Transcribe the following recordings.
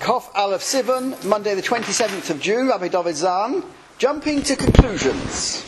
Chof Aleph Sivan, Monday the 27th of June, Rabbi David Zahn, jumping to conclusions.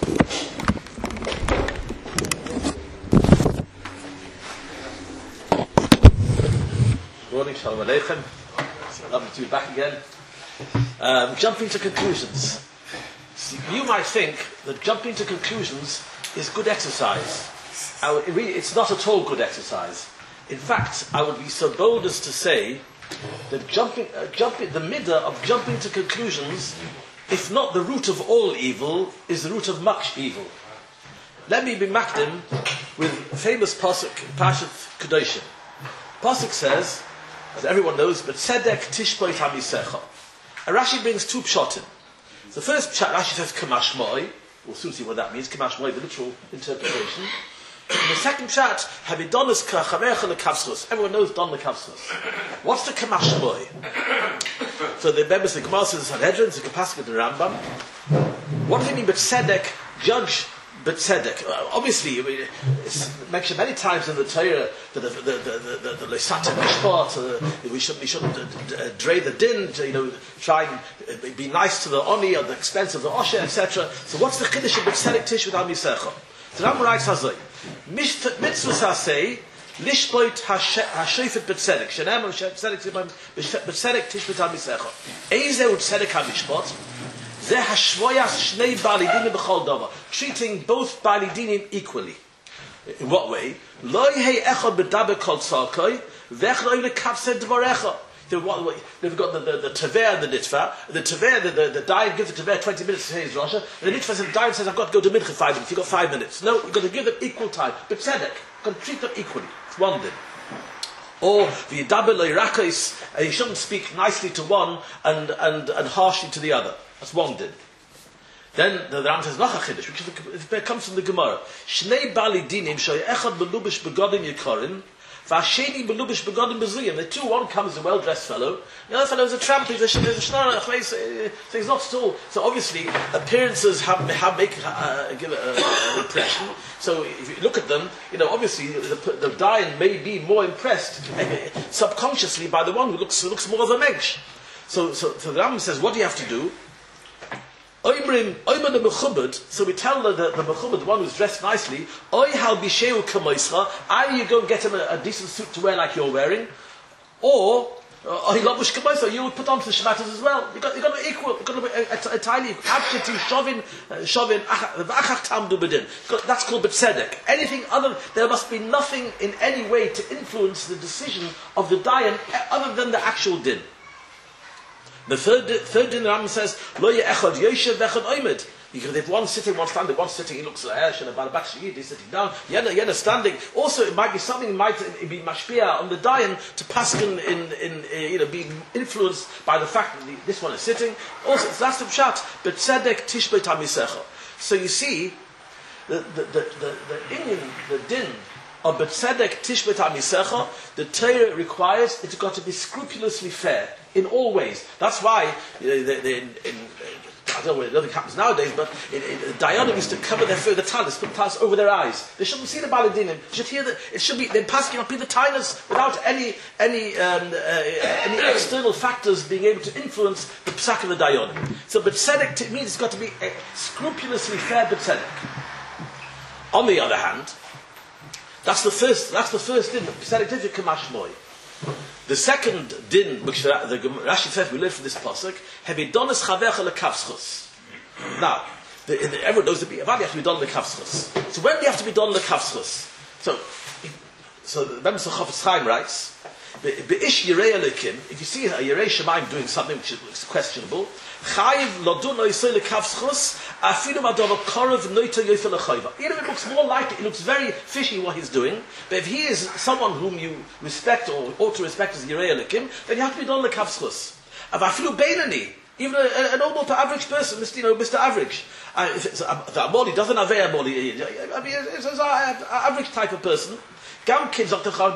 Good morning, Shalom Aleichem. Lovely to be back again. Jumping to conclusions. See, you might think that jumping to conclusions is good exercise. It's not at all good exercise. In fact, I would be so bold as to say that the midah of jumping to conclusions, if not the root of all evil, is the root of much evil. Let me be makdim with famous pasuk, Pashat Kedoshim. Pasuk says, as everyone knows, but tzedek tishpoit hamisecha. And Rashi brings two pshatim. The first pshat, Rashi says kamashmoi. We'll soon see what that means. Kamashmoi, the literal interpretation. And the second pshat, habidonis kachamecha lekavschus. Everyone knows don lekavschus. What's the kamashmoi? So the members of the Gemara says the Sanhedrin, the Pasuk of the Rambam. What does it mean? But tzedek, judge. But tzedek, obviously, it's mentioned many times in the Torah that the leisata mishpat, we shouldn't dray the din, to, try and be nice to the oni at the expense of the osher, etc. So what's the chiddush of tzedek tish with amisecha? The Rambam writes hazay, mitzvahs hasei lishpoit hashofet b'tzedek, shenem b'tzedek tish with amisecha. Eizeh tzedek hamishpat. Treating both Balidinim equally. In what way? They've got the Taveh and the Nitva. The Taveh, the Dayan gives the Taveh 20 minutes to say his Rasha, and the Nitva says, the Dayan says, I've got to go to Mincha 5 minutes, you've got 5 minutes. No, you've got to give them equal time. But Tzedek, you've got to treat them equally. It's one din. Or the Yidabel Leirakis, and you shouldn't speak nicely to one and harshly to the other. That's one din. Then the Ram says Lacha Chiddush, which it comes from the Gemara. Shnei Bali Dinim shoy echad belubish begodim yikorin, v'asheni belubish begodim bezuyim. The two, one comes a well-dressed fellow, the other fellow is a tramp. There's a shnara, so he's not at all. So obviously appearances give an impression. So if you look at them, obviously the Dayan may be more impressed subconsciously by the one who looks more of a mensch. So the Rambam says, what do you have to do? So we tell the mechubed, the one who's dressed nicely, either you go and get him a decent suit to wear like you're wearing, or you would put on for the Shabbatas as well. You've got to be equal. You've got to be entirely equal. That's called B'tzedek. Anything other, there must be nothing in any way to influence the decision of the Dayan other than the actual din. The third din, the Rambam says, Lo ye'echad yoshev v'echad oimed. Because if one's sitting, one's standing, one's sitting, he looks like and about a back he's sitting down, the other standing. Also, it might be something might be mashpia on the dayan to paskin in being influenced by the fact that this one is sitting. Also, it's last of pshat, but tzedek tishbei tamisecha. So you see, the din of B'tzedek Tishbei Tamisecha, the Torah requires it's got to be scrupulously fair in all ways. That's why I don't know whether it happens nowadays, but Dayanim used to cover the talis, put the talis over their eyes. They shouldn't see the Balidinim. You should hear that. It should be the paskin not be the talis without any external factors being able to influence the psak of the Dayanim. So B'tzedek means it's got to be scrupulously fair B'tzedek. On the other hand, that's the first din. The second din, which the Rashi says we learn from this pasuk, hebidonis chavecha lekavschus. Now, everyone knows that you have to be done lekavschus. So when do you have to be done lekavschus? So the Rebbe Chofetz Chaim writes, Be'ish yirei elikim, if you see a yirei shemaim doing something which is questionable, chayiv lodun oisei lekavschus, afilu madova korov noita yoifel echayva. Even if it looks more likely, it looks very fishy what he's doing, but if he is someone whom you respect or ought to respect as yirei elikim, then you have to be done lekavschus. Afilu beinani, even a normal to average person, Mr. Average. The Amoli doesn't have a Amoli. It's an average type of person. It's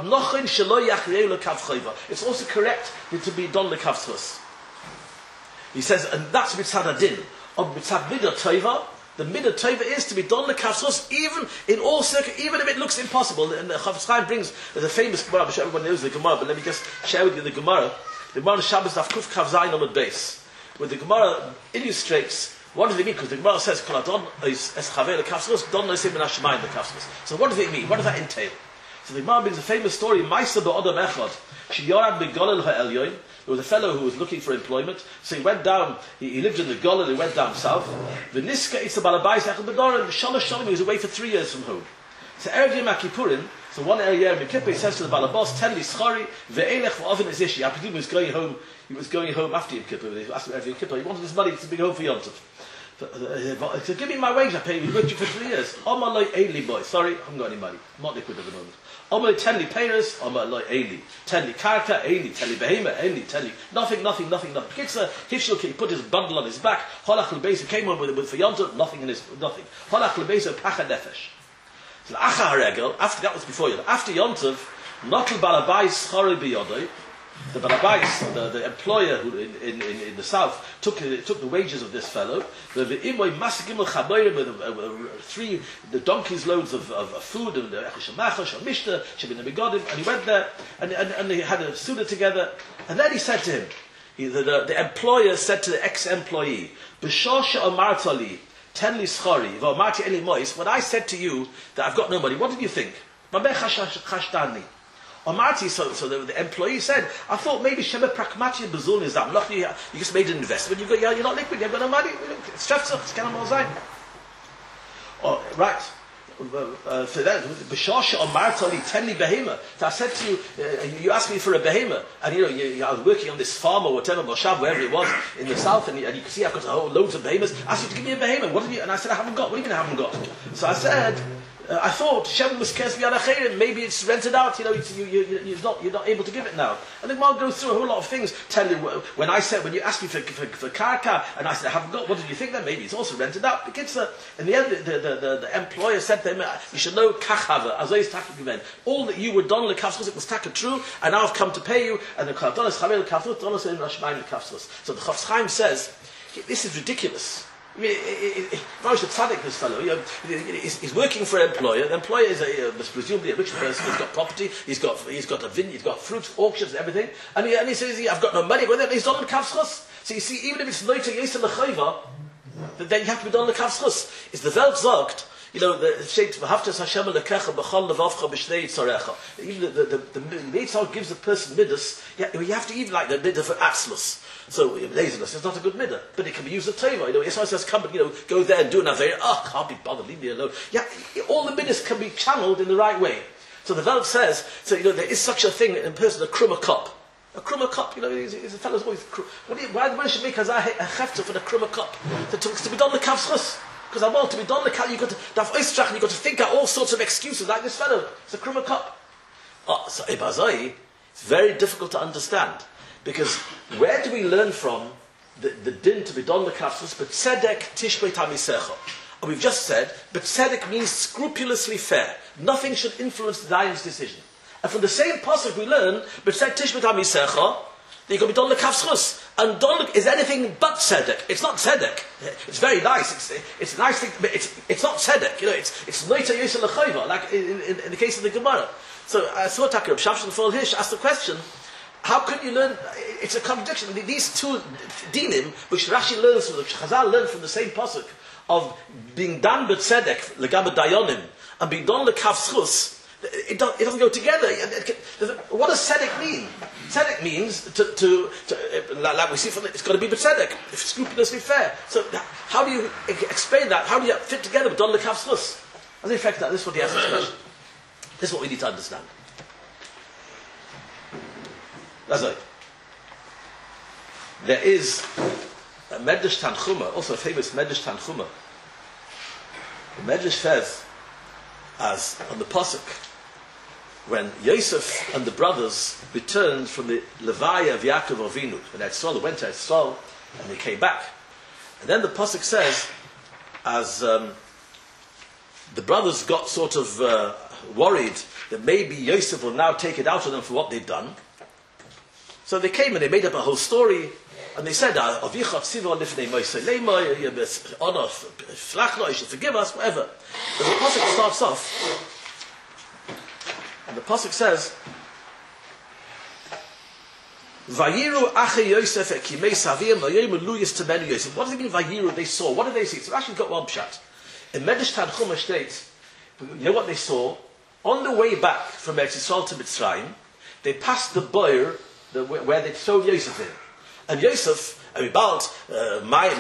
also correct to be done lekavschus. He says, and that's mitzad adin. On mitzad midah tova, the midah tova is to be done lekavschus, even in all even if it looks impossible. And the Chofetz Chaim brings the famous Gemara, which everyone knows the Gemara, but let me just share with you the Gemara. The Gemara Shabbos Daf Kuf Kav Zayin on the base, where the Gemara illustrates what does it mean? Because the Gemara says, "Kol Adon es Chaver lekafsros, Don nosim min hashemayim lekafsros." So what does it mean? What does that entail? So the Gemara brings a famous story. Ma'aser be'odam echad, sheyorad be'golel ha'elyon. There was a fellow who was looking for employment, so he went down. He lived in the Golel. He went down south. V'niska itza balabais echad bedorim. Shalosh shanim. He was away for 3 years from home. So erev Yom Kippurim. So one area of Kippur, he says to the balabos, "Tell me schari ve'elech v'oven izishi." I presume he was going home. He was going home after Yom Kippur. He asked him every Yom Kippur. He wanted his money to be home for Yom Tov. So give me my wage. I pay you. We worked you for 3 years. Omaloi eili boy. Sorry, I haven't got any money. I'm not liquid at the moment. Omaloi tenli payers. Omaloi eili. Tenli karka. Eili. Tenli behema. Eili. Tenli. Nothing. Kitzer Hifshuk. He put his bundle on his back. Holach lebeisa came on with for Yom Tov. Nothing in his nothing. Holach lebeisa pacha nefesh. So after that was before Yom Tov. After Yom Tov, notel balabais chori biyodoi. The balabais, the employer who in the south, took the wages of this fellow. The donkeys loads of food and and he went there and they had a suda together. And then he said to him, the employer said to the ex-employee, "B'shosha omartali ten li schari v'omarti eli mois." When I said to you that I've got no money, what did you think? Omarti, so the employee said, "I thought maybe Shema Prakmatia Bazun is that. Look, you just made an investment. You're not liquid. You've got no money. It's oh, right. So then, B'shasha Omartali Tenli Behema. So I said to you, you asked me for a behema, and I was working on this farm or whatever, Moshav, wherever it was in the south, and you can see I've got loads of behemoths. I asked you to give me a behema. What did you? And I said, I haven't got. What do you mean I haven't got? So I said, I thought Shem was maybe it's rented out. You're not able to give it now. And the Gemara goes through a whole lot of things. Tell you when you asked me for karka, and I said I haven't got. What did you think then? Maybe it's also rented out. Because in the end, the employer said to him, "You should know kachava azois takigumen. All that you were done lekafsos, it was taka true, and now I've come to pay you." And the kardonas chavel lekafsos, donos in rashmaim lekafsos. So the Chofetz Chaim says, this is ridiculous. I mean, Moshe Tzaddik, this fellow, he's working for an employer. The employer is presumably a rich person. He's got property. He's got a vineyard. He's got fruits, auctions, everything. And he says, "I've got no money." Well, then he's done the kavschus. So you see, even if it's loiter yisel lechayva, then you have to be done the kavschus. Is the Welt sagt, the Sheit v'haftas Hashem lekecha b'chol levavcha b'shnei yitzarecha. Even the Mitzvah gives the person midas. You have to even like the midah for atzlus. So laziness is not a good midah, but it can be used as teva. Yisrael says, "Come, go there and do an avera." Can't be bothered, leave me alone. Yeah, all the middas can be channeled in the right way. So the Welt says, there is such a thing in a person, a krumah cup. A krumah cup, is a fellow's always. Why the man should make a hefter for the krumah cup to be done the kavschus? Because I want to be done the kavschus. You got to oistrach, you got to think out all sorts of excuses like this fellow. It's a krumah cup. So Ibazai, it's very difficult to understand. Because where do we learn from the din to be done the kafsus? But tzedek tishbei tamisecha. And we've just said, but tzedek means scrupulously fair. Nothing should influence the dayan's decision. And from the same pasuk we learn, but tzedek tishbei tamisecha, that you can be done the kafsus. And done is anything but tzedek. It's not tzedek. It's very nice. It's a nice thing, but it's not tzedek. It's noita yisel lechayva, like in the case of the Gemara. So I saw Takar Shafshan Fol Hish asked the question. How can you learn? It's a contradiction. These two dinim, which Rashi learns from, which Chazal learned from the same pasuk of being done b'tzedek legabe dayonim and being done lekavschus, it doesn't go together. What does tzedek mean? Tzedek means to like we see from it's got to be b'tzedek, scrupulously fair. So how do you explain that? How do you fit together with done lekavschus? As in fact, this is what he asks this question. This is what we need to understand. That's right. There is a Medrash Tanchuma, also a famous Medrash Tanchuma. The Medrash says, as on the pasuk, when Yosef and the brothers returned from the Levaya of Yaakov Avinu, when Etzrol went to Etzrol and they came back, and then the pasuk says, as the brothers got sort of worried that maybe Yosef will now take it out on them for what they'd done. So they came and they made up a whole story, and they said, "Avicha tziva lifnei Moshe leimai, honor, flachno, you should forgive us, whatever." But the pasuk starts off, and the pasuk says, Vayiru ache Yosef ekimei savim vayim luyis temenu Yosef. What does it mean? Vayiru, they saw. What did they see? So actually got one pshat. In Medrash Tanchuma states, you know what they saw? On the way back from Eretz Yisrael to Mitzrayim, they passed the boir where they throw Yosef in. And Yosef, it was a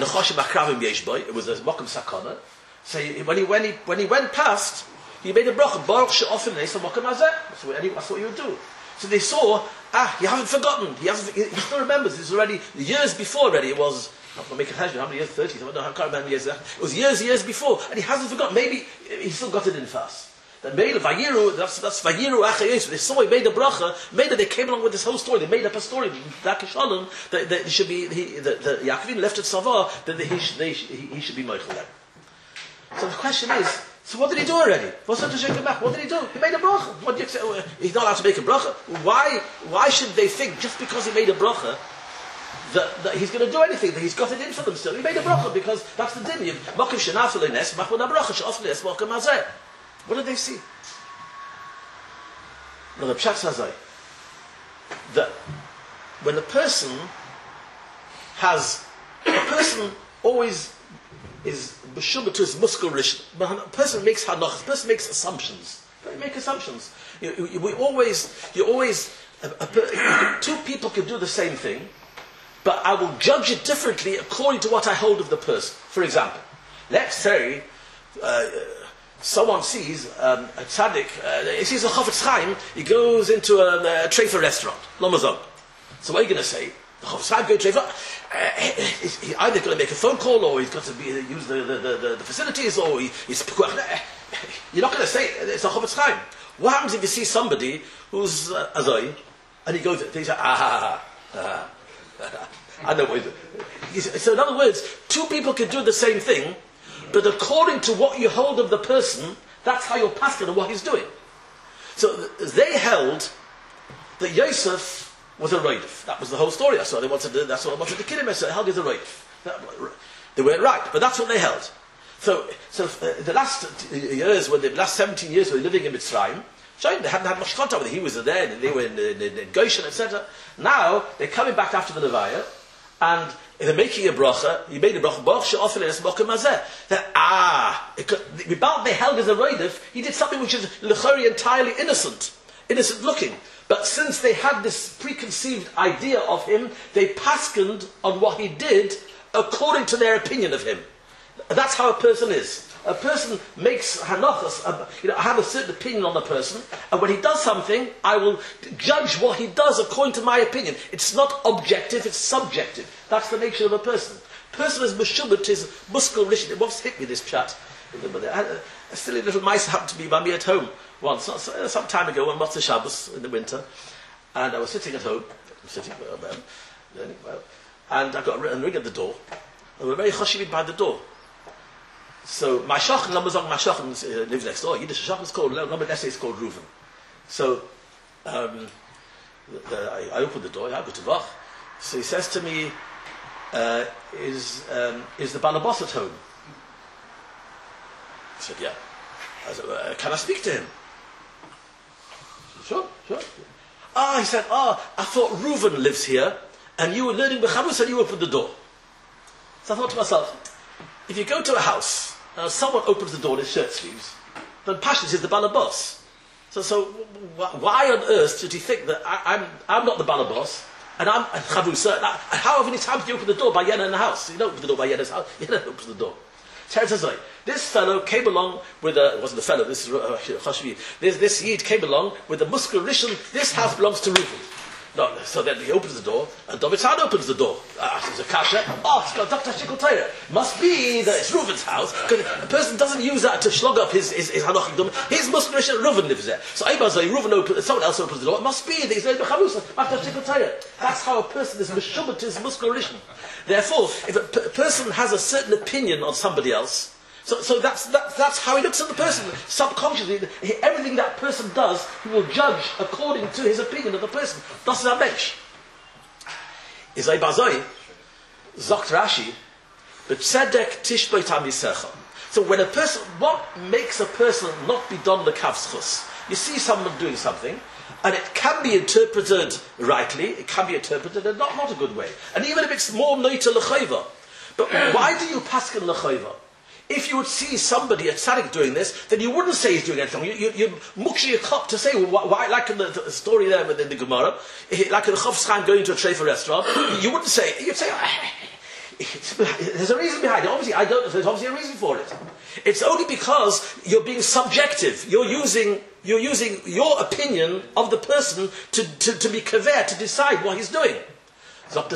Mokum Sakana. So when he went past, he made a bracha, Baruch she'ofen neis Mokum hazeh. That's what he would do. So they saw, you haven't forgotten. He still remembers. It's already years before already. It was, I'm going to make a hashbah, how many years? 30? I can't remember how many years. It was years before. And he hasn't forgotten. Maybe he still got it in fast. That made Vayiru, that's Vayiru Achei Yosef. They saw he made a bracha, they came along with this whole story. They made up a story, that it should be, the Yaakovin left at Savah, that he should be Meichel them. So the question is, so what did he do already? What's that to shake him back? What did he do? He made a bracha. What do you say? He's not allowed to make a bracha. Why should they think just because he made a bracha that he's going to do anything? That he's got it in for them still. He made a bracha because that's the din. Makim shenafel ines, machon bracha she'ofel ines mokum hazeh. What did they see? Now the pshat says that when a person always is b'shuma to his muscle rishon. A person makes hanach. A person makes assumptions. They make assumptions. Two people can do the same thing, but I will judge it differently according to what I hold of the person. For example, let's say someone sees a tzaddik, he sees a Chofetz Chaim, he goes into a treifa restaurant, Lomazon. So what are you going to say? The Chofetz Chaim going to treifa, he's either going to make a phone call, or he's got to use the facilities, or he's... You're not going to say, it's a Chofetz Chaim. What happens if you see somebody who's Azoi, and he goes, he says, I know what he's doing. So in other words, two people can do the same thing, but according to what you hold of the person, that's how you'll pass it on what he's doing. So they held that Yosef was a roidif. That was the whole story. That's what they wanted to kill him. So they held he was a roidif. They weren't right, but that's what they held. So the last years, the last 17 years, when they were living in Mitzrayim, they hadn't had much contact with him. He was there, and they were in Goshen, etc. Now they're coming back after the Levaya, and they're making a bracha. He made a bracha. Baruch she'ofen es mokum hazeh. That they held as a roidif. He did something which is l'chori entirely innocent looking. But since they had this preconceived idea of him, they paskened on what he did according to their opinion of him. That's how a person is. A person makes hanachas. I have a certain opinion on the person, and when he does something, I will judge what he does according to my opinion. It's not objective; it's subjective. That's the nature of a person. Person is meshubet, is muskel rishon. It once hit me this chat. A silly little mice happened to be by me at home once, some time ago, on Motzei Shabbos in the winter, and I was sitting at home, and I got a ring at the door. They were very chashivit by the door. So my shochan, Lamazong, my shochan lives next door. Yiddish shochan is called, Lamed Essay is called Reuven. So I opened the door, I go to Vach. So he says to me, is the Balabos at home? I said, yeah. I said, can I speak to him? Sure. He said, I thought Reuven lives here, and you were learning Bechavus and you opened the door. So I thought to myself, if you go to a house, someone opens the door in his shirt sleeves, then Pashtus is the Balabos. So why on earth did he think that I'm not the Balabos, and I'm Chavusa? How many times do you open the door by Yena in the house? You don't open the door by Yena's house. Yena opens the door. This fellow came along with it wasn't a fellow, this is Chashvi. This Yid came along with the Muskel Rishon, this house belongs to Reuven. No, so then he opens the door, and David Tzad opens the door. There's a kasha. It's got Dr. Shikol Torah. Must be that it's Reuven's house, because a person doesn't use that to slug up his Hanochim. His Muslim Rishon, Reuven lives there. So Reuven opens, someone else opens the door. It must be that he's there Bechavus, Dr. Shikol Torah. That's how a person is Meshubet to his Muslim Rishon. Therefore, if a person has a certain opinion on somebody else, so that's how he looks at the person. Subconsciously, everything that person does, he will judge according to his opinion of the person. Das ist ein Mensch. Izay bazoi, Zokt Rashi, b'tzedek tishbeit hamisecha. So when a person, what makes a person not be done the kavschus? You see someone doing something, And it can be interpreted rightly, it can be interpreted in not a good way. And even if it's more noita l'chayva. But why do you paskin l'chayva? If you would see somebody, a tzaddik, doing this, then you wouldn't say he's doing anything. You muksha your cup to say, why, like in the story there in the Gemara, like in the Chofetz Chaim going to a treifa restaurant, you wouldn't say, you'd say, there's a reason behind it. Obviously, there's obviously a reason for it. It's only because you're being subjective. You're using your opinion of the person to be kaver, to decide what he's doing. Just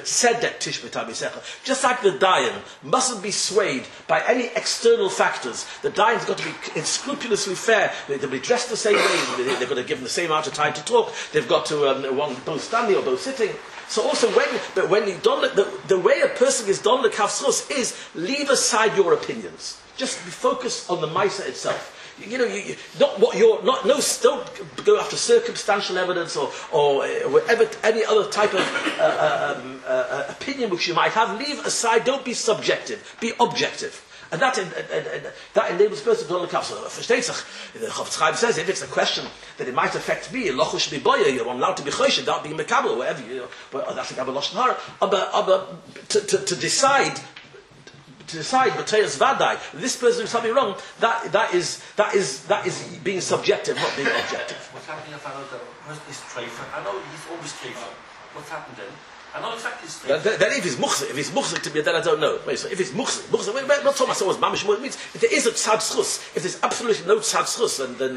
like the dayan mustn't be swayed by any external factors. The dayan's got to be scrupulously fair. They'll be dressed the same way. They've got to give them the same amount of time to talk. They've got to both standing or both sitting. So also when you don't, the way a person is done the kafschus is leave aside your opinions. Just be focused on the Maisa itself. Don't go after circumstantial evidence or whatever, any other type of opinion which you might have. Leave aside. Don't be subjective. Be objective. And that enables a person to look up. So, the Chofetz Chaim says, if it's a question that it might affect me, you're allowed to be choshen without being mekabel, whatever. That's a gabel lashon hara. To decide. B'teiras vadai, this person doing something wrong. That is being subjective, not being objective. What's happening if I know that is treifa? I know he's always treifa. What's happened then? I know exactly his treifa. Then if he's muchzik to me, then I don't know. Wait, so if he's muchzik, we're not talking about someone's mamish. It means if there is a tzad schus, if there's absolutely no tzad schus, then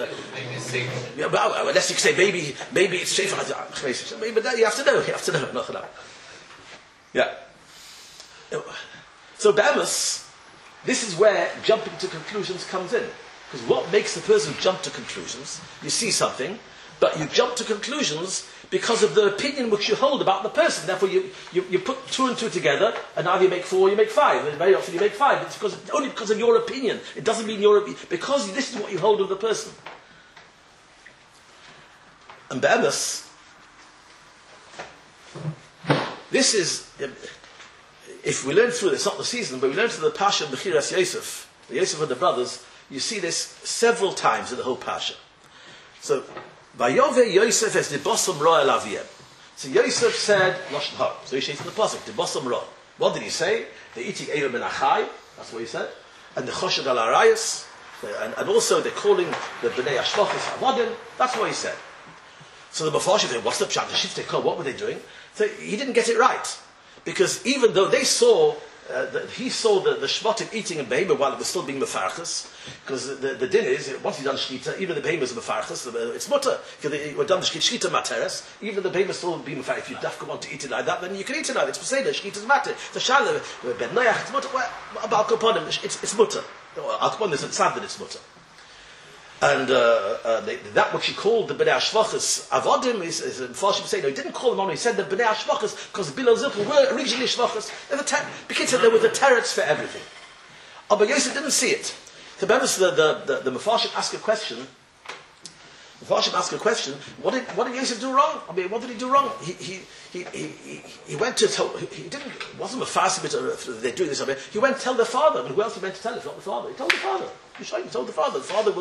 unless you say maybe it's treifa. But you have to know. Yeah. So Be'emes, this is where jumping to conclusions comes in. Because what makes the person jump to conclusions? You see something, but you jump to conclusions because of the opinion which you hold about the person. Therefore you put two and two together, and now you make four, you make five. And very often you make five. It's only because of your opinion. It doesn't mean because this is what you hold of the person. And Be'emes, this is... If we learn through this, not the season, but we learn through the Pasha of Bechiras Yosef, the Yosef and the brothers, you see this several times in the whole Pasha. So, Vayove Yosef es dibosam ra el aviyem. So Yosef said, Lashon Hara. So he says in the Pasuk, dibosam ra. What did he say? The eating Eivim ben Achai, that's what he said. And the Choshad al Arayas, and also they're calling the Bnei Ashlochis Havadim, that's what he said. So the Mepharshim said, what's the pshat? The Shiftei Kol, what were they doing? So he didn't get it right. Because even though they saw, he saw the Shvatim eating a behemoth while it was still being mefarchas, because the din is, once he's done shkita, even the behemoth is mefarchas, it's mutter. If we're done the shkita materes, even the behemoth still being mefarchas. If you dafka want to eat it like that, then you can eat it like that. It's peseda, shkita's matter. The shalom, ben noyach, it's mutter. About Kaponim, it's mutter. Al Kaponim is a tzad that it's mutter. And that which he called the Bnei Ashvachas Avodim is Mepharshim say no, he didn't call them on. He said the Bnei Ashvachas because Bilal Zilchel were originally Shvachas. There was a teretz for everything. But Yosef didn't see it. So the Mepharshim asked a question. What did Yosef do wrong? I mean, what did he do wrong? He went to tell. He wasn't a fast bit. They're doing this. I mean, he went to tell the father. And who else he went to tell? If not the father, he told the father. He told the father. The father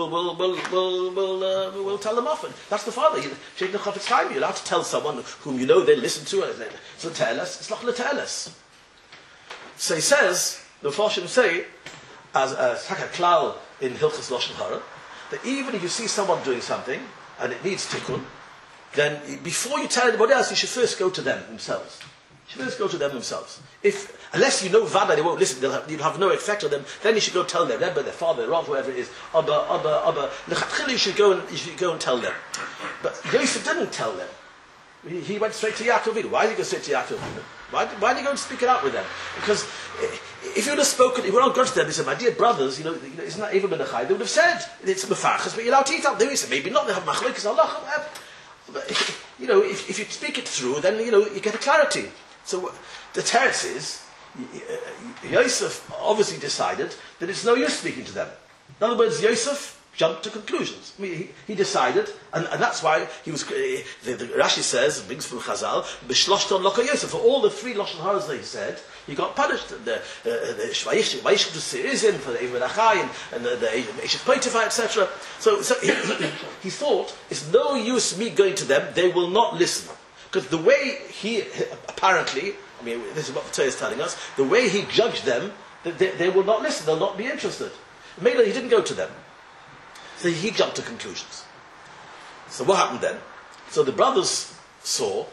will tell them off. And that's the father. Sheikh Chofetz Chaim. You're allowed to tell someone whom you know they listen to. So tell us. It's not tell us. So he says. The Mepharshim say, as Taka Klal in Hilchos Lashon Hara, that even if you see someone doing something and it needs tikkun, then before you tell anybody else, you should first go to them themselves. Unless you know Vada, they won't listen, you'll have no effect on them, then you should go tell their Rebbe, their father, their Rav, whoever it is, you should go and tell them. But Yosef didn't tell them. He went straight to Yaakov Avinu. Why did he go straight to Yaakov Avinu? Why did he go and speak it out with them? Because if you would have spoken, if you would have gone to them, they said, my dear brothers, isn't that Eivim ben Achai? They would have said, it's mefarchas, but you're allowed to eat out. They would say, maybe not, they have machlokes Allah. But, if you speak it through, then, you get a clarity. So the teretz is, Yosef obviously decided that it's no use speaking to them. In other words, Yosef jump to conclusions. I mean, he decided, and that's why he was. The Rashi says, and brings from Chazal, b'shloshton loka Yosef. For all the three lashon haras that he said, he got punished. The Vayish to Sirizin for the Eved Achai and the Eshet Potiphar, etc. So he thought it's no use me going to them; they will not listen. Because the way he apparently, I mean, this is what the Torah is telling us, the way he judged them, they will not listen. They'll not be interested. Maybe he didn't go to them. So he jumped to conclusions. So what happened then? So the brothers saw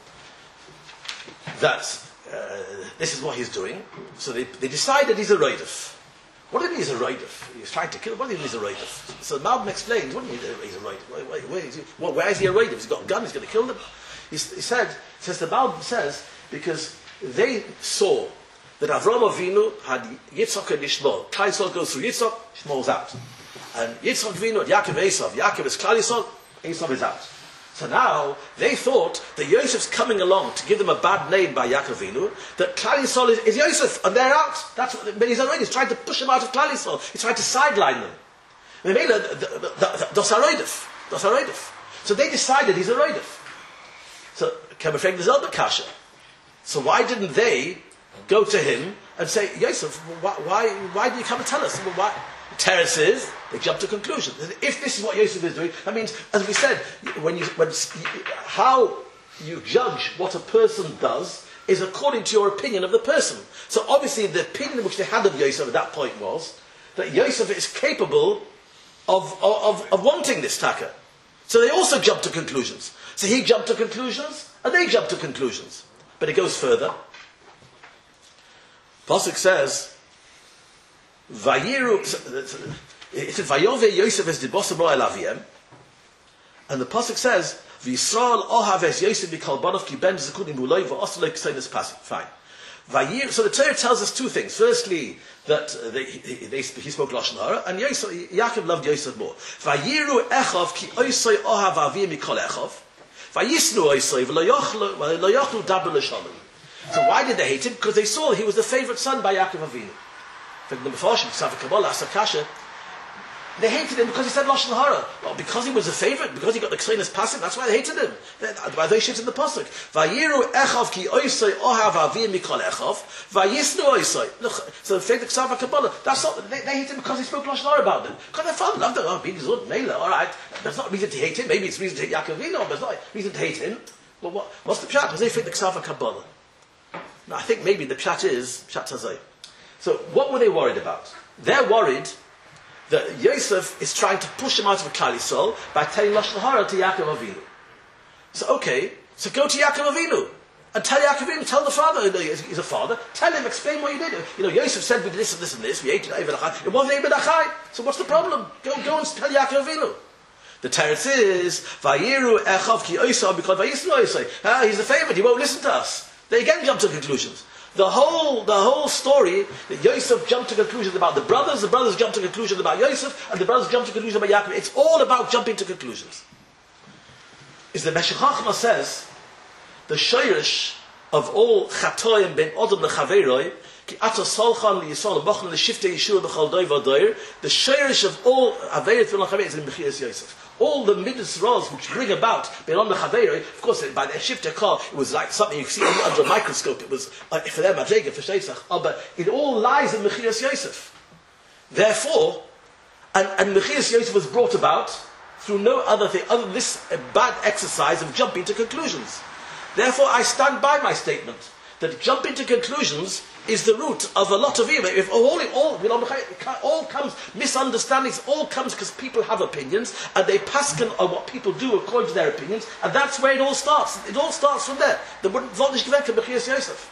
that this is what he's doing. So they decided he's a roidif. What do you mean he's a roidif? He's trying to kill. What do you mean he's a roidif? So Malbim explains, what do you mean he's a roidif? Where is he a roidif? He's got a gun, he's going to kill them. He says the Malbim says, because they saw that Avraham Avinu had Yitzchak and Yishmael. Klal Yisrael goes through Yitzchak, Yishmael's out. And Yitzchak Avinu and Yaakov Esav. Yaakov is Klal Yisrael, Esav is out. So now, they thought that Yosef's coming along to give them a bad name by Yaakov Avinu, that Klal Yisrael is Yosef, and they're out. That's what, but he's trying to push them out of Klal Yisrael. He's trying to sideline them. They made dos haroidif. So they decided he's a roidif. So, Kemefreg the Zelda Kasha. So why didn't they go to him and say, Yosef, why do you come and tell us? Well, why? Teretz is, they jump to conclusions. If this is what Yosef is doing, that means, as we said, how you judge what a person does is according to your opinion of the person. So obviously the opinion which they had of Yosef at that point was that Yosef is capable of wanting this taka. So they also jumped to conclusions. So he jumped to conclusions, and they jumped to conclusions. But it goes further. Pasuk says, Vayiru, it said, Vayove Yosef es dibosam ro el aviem, and the pasuk says, V'Yisrael ohav es Yosef b'kol banov ki ben zekudim uloi v'oslo k'seines pasuk. Fine. Vayiru. So the Torah tells us two things. Firstly, that he spoke lashon hara, and Yaakov loved Yosef more. Vayiru echav ki oisoi ohav aviem mikol echav, vayisnu oisoi v'lo yochlu daber l'shalom. So why did they hate him? Because they saw he was the favorite son by Yaakov Avinu. They hated him because he said lashon hara. Well, because he was a favorite, because he got the kseines pasim, that's why they hated him. Why they shit in the pasuk. Vayiru echav ki oisoi ohav avim mikol echav, vayisnu oisoi. Look, so the faith of Ksava Kabbalah. That's not. They hate him because he spoke lashon hara about them. Because their father loved him. Oh, being good, Mela. All right, that's not reason to hate him. Maybe it's reason to hate Yaakov Avinu, but it's not reason to hate him. Well, what's the pshat? Because they faith the Ksava Kabbalah. Now, I think maybe the pshat is pshat hazay. So, what were they worried about? They're worried that Yosef is trying to push him out of a Klal Yisrael by telling lashon hara to Yaakov Avinu. So, okay, so go to Yaakov Avinu and tell Yaakov Avinu, tell the father, he's a father, tell him, explain what you did. Yosef said we did this and this and this, we ate Eved Achai. It wasn't Eved Achai. So, what's the problem? Go and tell Yaakov Avinu. The teretz is Vayiru echav ki oisah because Vayisnu oisah. He's a favorite. He won't listen to us. They again jump to conclusions. The whole story that Yosef jumped to conclusions about the brothers jumped to conclusions about Yosef, and the brothers jumped to conclusions about Yaakov. It's all about jumping to conclusions. Is the Meshech Chochmah says the shayrish of all chatoim ben odom lechaveroi ki atos solchan liyisol b'chon l'shifte yeshua b'chol doy v'doyer. The shayrish of all averet v'lo chaver is in Mechias Yosef. All the midas roles which bring about beyond the chaveroi, of course, by their shifter car, it was like something you see under a microscope. It was for them madrega for sheisach, but it all lies in Mechias Yosef. Therefore, and Mechias Yosef was brought about through no other thing other than this bad exercise of jumping to conclusions. Therefore, I stand by my statement that jumping to conclusions is the root of a lot of evil. If all comes misunderstandings, all comes because people have opinions and they paskin on what people do according to their opinions, and that's where it all starts. It all starts from there. The Vodish Geveka Mechias Yosef.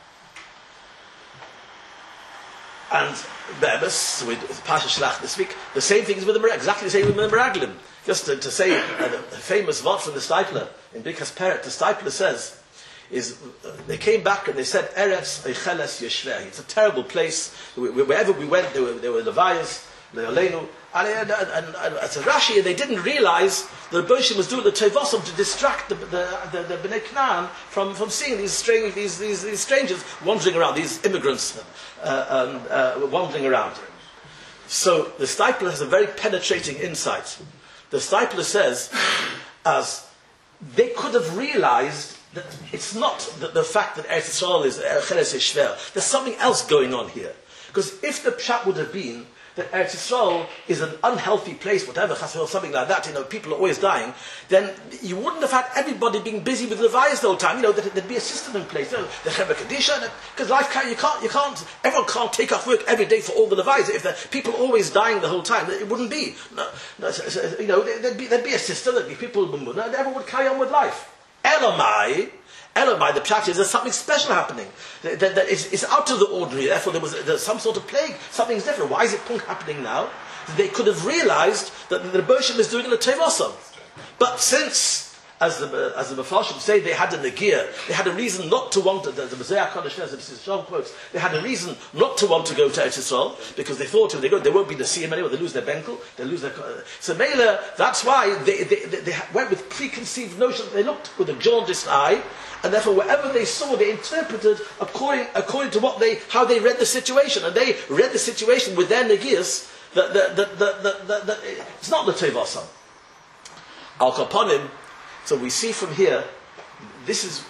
And Be'emes, with Pasha Shlach this week, the same thing is with the Meraglim, exactly the same with the Meraglim. Just to say, the famous vod from the Stipler, in Birkas Peret, the Stipler says, they came back and they said, Eretz Eicheles Yeshveh. It's a terrible place. Wherever we went, there were Levayas, Leolenu, and as a Rashi, they didn't realize that Boshim was doing the Tevosim to distract the Bnei Canaan from seeing these strangers wandering around, these immigrants wandering around. So the Steipler has a very penetrating insight. The Steipler says, as they could have realized that it's not the fact that Eretz Yisrael is Cheres Shver. There's something else going on here. Because if the pshat would have been that Eretz Yisrael is an unhealthy place, whatever, something like that, people are always dying, then you wouldn't have had everybody being busy with Levias the whole time. There'd be a system in place. The Chevra Kadisha, because life everyone can't take off work every day for all the Levias. If the people are always dying the whole time, it wouldn't be. There'd be a system, there'd be people, and everyone would carry on with life. Elamai, the pshat is there's something special happening. That is out of the ordinary. Therefore, there's some sort of plague. Something's different. Why is it happening now? They could have realized that the Rebbe is doing a tevosam. But since, as the Mefarshim say, they had a negir, they had a reason not to want to. The Mosaic Kodesh, as Shom quotes, they had a reason not to want to go to Eretz Yisrael because they thought if they go, they won't be the Siyam anymore. They lose their benkel, they lose their. So Mela, that's why they went with preconceived notions. They looked with a jaundiced eye. And therefore, whatever they saw, they interpreted according to how they read the situation, and they read the situation with their negias that it's not the tevasam. Al kaponim. So we see from here, this is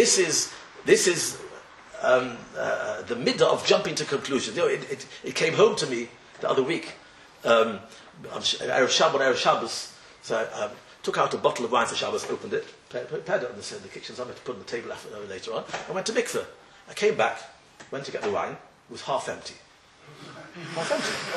the midah of jumping to conclusions. It came home to me the other week. Erev Shabbos. So I took out a bottle of wine for Shabbos, opened it, prepared it in the kitchen, so I'm going to put it on the table later on. I went to mikveh. I came back, went to get the wine, it was half empty. Half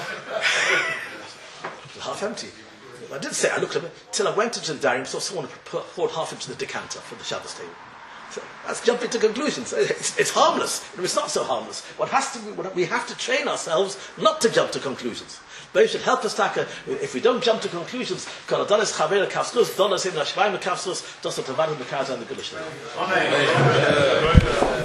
empty. I didn't say, I looked at it, till I went into the dining room, saw someone poured half into the decanter for the Shabbos table. So that's jumping to conclusions. It's harmless. It's not so harmless. We have to train ourselves not to jump to conclusions. But it should help us if we don't jump to conclusions, Amen.